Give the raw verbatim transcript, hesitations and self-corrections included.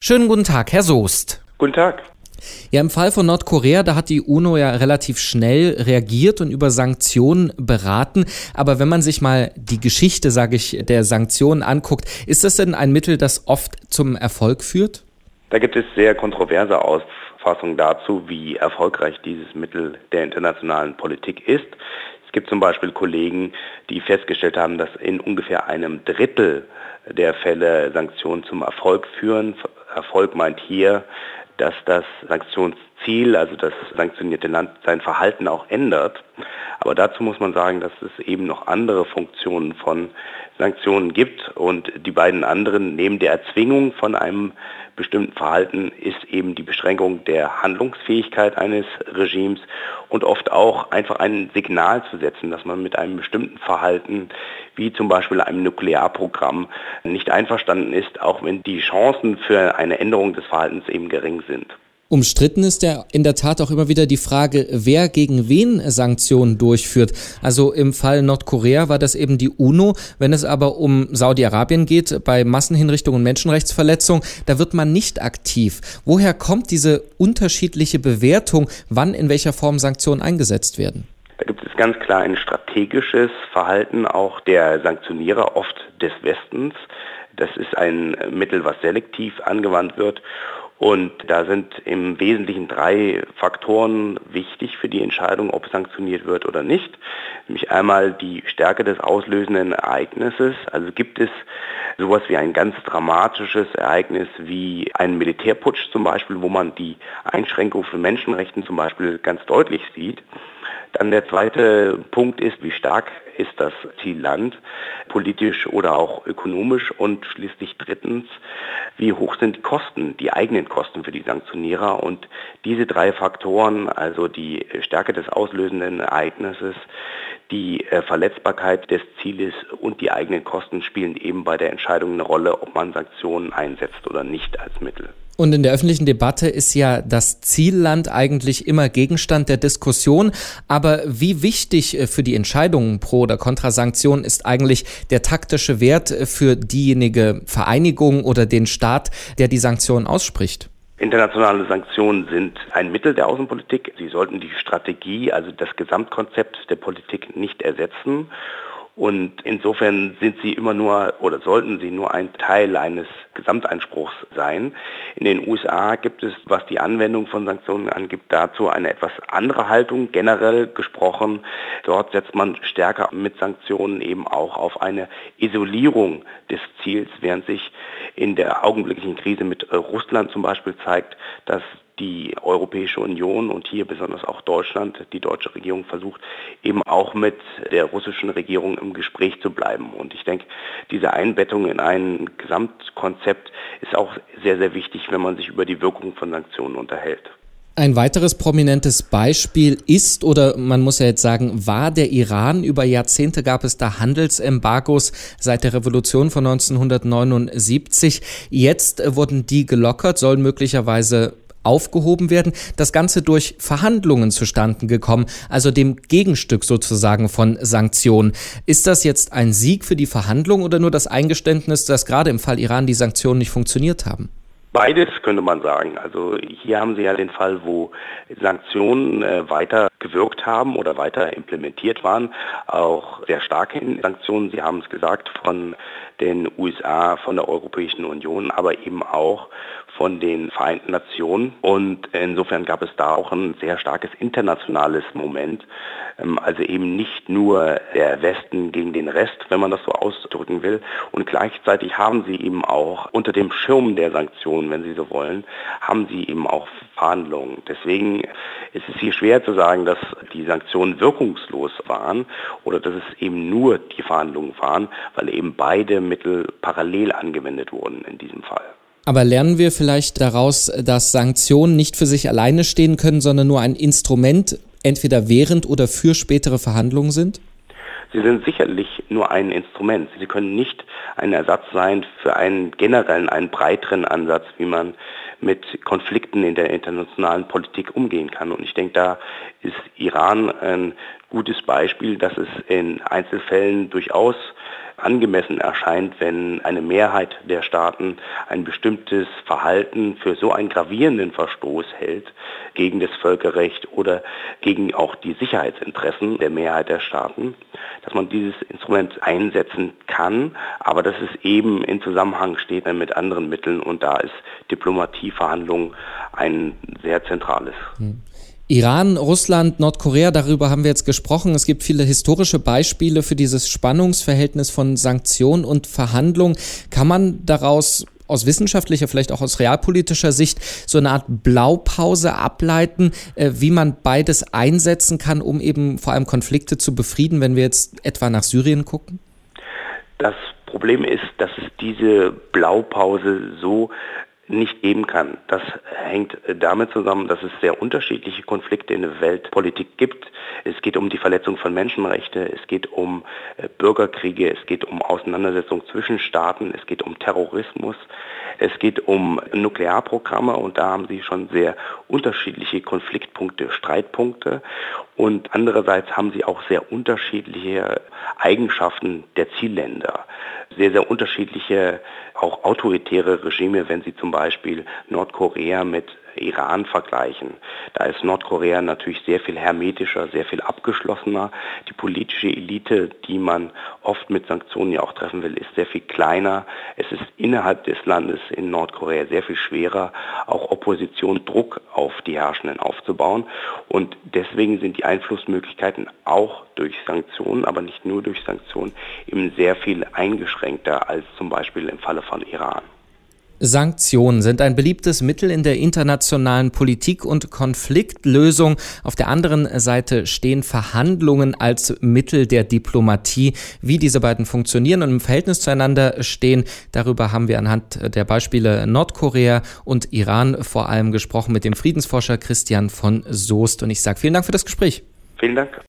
Schönen guten Tag, Herr Soest. Guten Tag. Ja, im Fall von Nordkorea, da hat die UNO ja relativ schnell reagiert und über Sanktionen beraten. Aber wenn man sich mal die Geschichte, sage ich, der Sanktionen anguckt, ist das denn ein Mittel, das oft zum Erfolg führt? Da gibt es sehr kontroverse Auffassungen dazu, wie erfolgreich dieses Mittel der internationalen Politik ist. Es gibt zum Beispiel Kollegen, die festgestellt haben, dass in ungefähr einem Drittel der Fälle Sanktionen zum Erfolg führen. Erfolg meint hier, dass das Sanktionsziel, also das sanktionierte Land, sein Verhalten auch ändert. Aber dazu muss man sagen, dass es eben noch andere Funktionen von Sanktionen gibt. Und die beiden anderen, neben der Erzwingung von einem bestimmten Verhalten, ist eben die Beschränkung der Handlungsfähigkeit eines Regimes und oft auch einfach ein Signal zu setzen, dass man mit einem bestimmten Verhalten, wie zum Beispiel einem Nuklearprogramm, nicht einverstanden ist, auch wenn die Chancen für eine Änderung des Verhaltens eben gering sind. Umstritten ist ja in der Tat auch immer wieder die Frage, wer gegen wen Sanktionen durchführt. Also im Fall Nordkorea war das eben die UNO. Wenn es aber um Saudi-Arabien geht, bei Massenhinrichtungen und Menschenrechtsverletzungen, da wird man nicht aktiv. Woher kommt diese unterschiedliche Bewertung, wann in welcher Form Sanktionen eingesetzt werden? Da gibt es ganz klar ein strategisches Verhalten auch der Sanktionierer, oft des Westens. Das ist ein Mittel, was selektiv angewandt wird. Und da sind im Wesentlichen drei Faktoren wichtig für die Entscheidung, ob sanktioniert wird oder nicht. Nämlich einmal die Stärke des auslösenden Ereignisses. Also gibt es sowas wie ein ganz dramatisches Ereignis wie einen Militärputsch zum Beispiel, wo man die Einschränkung von Menschenrechten zum Beispiel ganz deutlich sieht. Dann der zweite Punkt ist, wie stark ist das Zielland, politisch oder auch ökonomisch, und schließlich drittens, wie hoch sind die Kosten, die eigenen Kosten für die Sanktionierer. Und diese drei Faktoren, also die Stärke des auslösenden Ereignisses, die Verletzbarkeit des Zieles und die eigenen Kosten spielen eben bei der Entscheidung eine Rolle, ob man Sanktionen einsetzt oder nicht als Mittel. Und in der öffentlichen Debatte ist ja das Zielland eigentlich immer Gegenstand der Diskussion. Aber wie wichtig für die Entscheidungen pro oder contra Sanktionen ist eigentlich der taktische Wert für diejenige Vereinigung oder den Staat, der die Sanktionen ausspricht? Internationale Sanktionen sind ein Mittel der Außenpolitik. Sie sollten die Strategie, also das Gesamtkonzept der Politik nicht ersetzen. Und insofern sind sie immer nur oder sollten sie nur ein Teil eines Gesamteinspruchs sein. In den U S A gibt es, was die Anwendung von Sanktionen angeht, dazu eine etwas andere Haltung, generell gesprochen. Dort setzt man stärker mit Sanktionen eben auch auf eine Isolierung des Ziels, während sich in der augenblicklichen Krise mit Russland zum Beispiel zeigt, dass die Europäische Union und hier besonders auch Deutschland, die deutsche Regierung, versucht eben auch mit der russischen Regierung im Gespräch zu bleiben. Und ich denke, diese Einbettung in ein Gesamtkonzept ist auch sehr, sehr wichtig, wenn man sich über die Wirkung von Sanktionen unterhält. Ein weiteres prominentes Beispiel ist, oder man muss ja jetzt sagen, war der Iran. Über Jahrzehnte gab es da Handelsembargos seit der Revolution von neunzehnhundertneunundsiebzig. Jetzt wurden die gelockert, sollen möglicherweise aufgehoben werden. Das Ganze durch Verhandlungen zustande gekommen, also dem Gegenstück sozusagen von Sanktionen. Ist das jetzt ein Sieg für die Verhandlungen oder nur das Eingeständnis, dass gerade im Fall Iran die Sanktionen nicht funktioniert haben? Beides könnte man sagen. Also hier haben Sie ja den Fall, wo Sanktionen äh, weiter gewirkt haben oder weiter implementiert waren, auch sehr starke Sanktionen, Sie haben es gesagt, von den U S A, von der Europäischen Union, aber eben auch von den Vereinten Nationen. Und insofern gab es da auch ein sehr starkes internationales Moment. Also eben nicht nur der Westen gegen den Rest, wenn man das so ausdrücken will. Und gleichzeitig haben sie eben auch unter dem Schirm der Sanktionen, wenn Sie so wollen, haben sie eben auch Verhandlungen. Deswegen ist es hier schwer zu sagen, dass die Sanktionen wirkungslos waren oder dass es eben nur die Verhandlungen waren, weil eben beide Mittel parallel angewendet wurden in diesem Fall. Aber lernen wir vielleicht daraus, dass Sanktionen nicht für sich alleine stehen können, sondern nur ein Instrument, entweder während oder für spätere Verhandlungen sind? Sie sind sicherlich nur ein Instrument. Sie können nicht ein Ersatz sein für einen generellen, einen breiteren Ansatz, wie man mit Konflikten in der internationalen Politik umgehen kann. Und ich denke, da ist Iran ein gutes Beispiel, dass es in Einzelfällen durchaus angemessen erscheint, wenn eine Mehrheit der Staaten ein bestimmtes Verhalten für so einen gravierenden Verstoß hält gegen das Völkerrecht oder gegen auch die Sicherheitsinteressen der Mehrheit der Staaten, dass man dieses Instrument einsetzen kann, aber dass es eben in Zusammenhang steht mit anderen Mitteln und da ist Diplomatieverhandlung ein sehr zentrales. Hm. Iran, Russland, Nordkorea, darüber haben wir jetzt gesprochen. Es gibt viele historische Beispiele für dieses Spannungsverhältnis von Sanktionen und Verhandlungen. Kann man daraus aus wissenschaftlicher, vielleicht auch aus realpolitischer Sicht so eine Art Blaupause ableiten, wie man beides einsetzen kann, um eben vor allem Konflikte zu befrieden, wenn wir jetzt etwa nach Syrien gucken? Das Problem ist, dass es diese Blaupause so nicht geben kann. Das hängt damit zusammen, dass es sehr unterschiedliche Konflikte in der Weltpolitik gibt. Es geht um die Verletzung von Menschenrechten, es geht um Bürgerkriege, es geht um Auseinandersetzungen zwischen Staaten, es geht um Terrorismus, es geht um Nuklearprogramme und da haben sie schon sehr unterschiedliche Konfliktpunkte, Streitpunkte und andererseits haben sie auch sehr unterschiedliche Eigenschaften der Zielländer. Sehr, sehr unterschiedliche, auch autoritäre Regime, wenn Sie zum Beispiel Nordkorea mit Iran vergleichen. Da ist Nordkorea natürlich sehr viel hermetischer, sehr viel abgeschlossener. Die politische Elite, die man oft mit Sanktionen ja auch treffen will, ist sehr viel kleiner. Es ist innerhalb des Landes in Nordkorea sehr viel schwerer, auch Opposition, Druck auf die Herrschenden aufzubauen. Und deswegen sind die Einflussmöglichkeiten auch durch Sanktionen, aber nicht nur durch Sanktionen, eben sehr viel eingeschränkter als zum Beispiel im Falle von Iran. Sanktionen sind ein beliebtes Mittel in der internationalen Politik und Konfliktlösung. Auf der anderen Seite stehen Verhandlungen als Mittel der Diplomatie. Wie diese beiden funktionieren und im Verhältnis zueinander stehen, darüber haben wir anhand der Beispiele Nordkorea und Iran vor allem gesprochen mit dem Friedensforscher Christian von Soest. Und ich sage vielen Dank für das Gespräch. Vielen Dank.